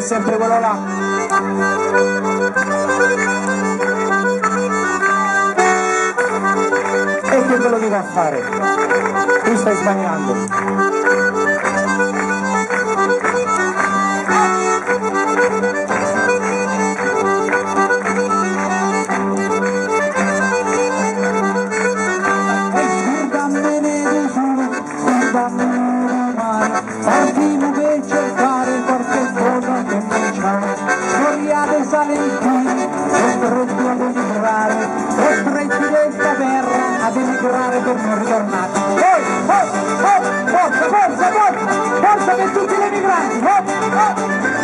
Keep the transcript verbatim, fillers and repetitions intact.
sempre quello là. E che ve lo dico a fare? Tu stai sbagliando. Partimo per cercare qualche cosa che non c'è, Corriate Salentini, costretti ad emigrare, costretti questa terra ad emigrare per non ritornare. Oh, oh, oh, forza, forza, forza, forza per tutti gli emigranti, oh, oh.